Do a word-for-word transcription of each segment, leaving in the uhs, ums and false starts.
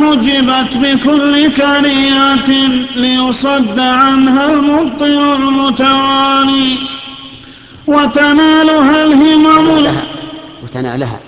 حجبت بكل كرية ليصد عنها المبطل المتواني وتنالها الهمم وتنالها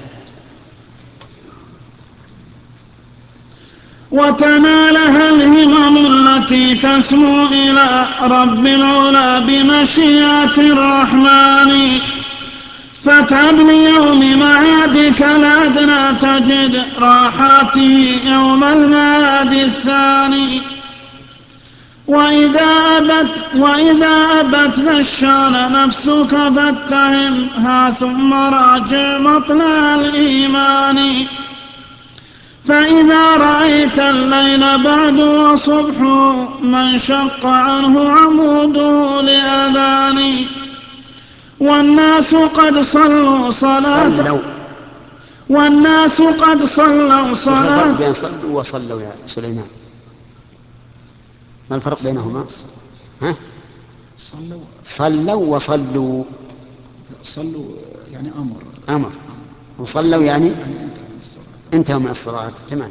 وتنالها الهمم التي تسمو إلى رب العلا بمشيئة الرحمن فاتعب ليوم معادك الأدنى تجد راحاته يوم المعاد الثاني وإذا أبت, وإذا أبت ذا الشان نفسك فاتهمها ثم راجع مطلع الإيمان فإذا رأيت الليل بعد وصبح من شق عنه عموده لأذان والناس قد صلوا صلاة والناس قد صلوا صلاة بين صلوا وصلوا يا سليمان، ما الفرق بينهما؟ ها؟ صلوا صلوا وصلوا. صلوا يعني أمر أمر، وصلوا يعني انتهوا من الصلاة. تمام.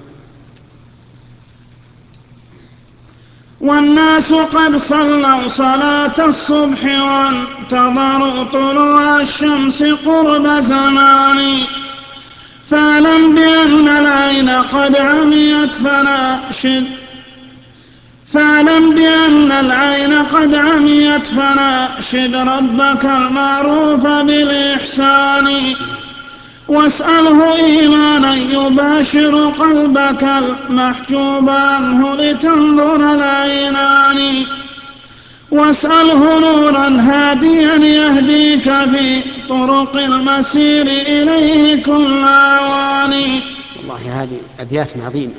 والناس قد صلوا صلاة الصبح وانتظروا طلوع الشمس قرب زمان فاعلم بأن العين قد عميت فناشد فاعلم بأن العين قد عميت فناشد ربك المعروف بالإحسان واسأله إيمانا يباشر قلبك المحجوب عنه لتنظر العينان واسأله نورا هاديا يهديك في طرق المسير إليه كل أوان. والله هذه أبيات عظيمة.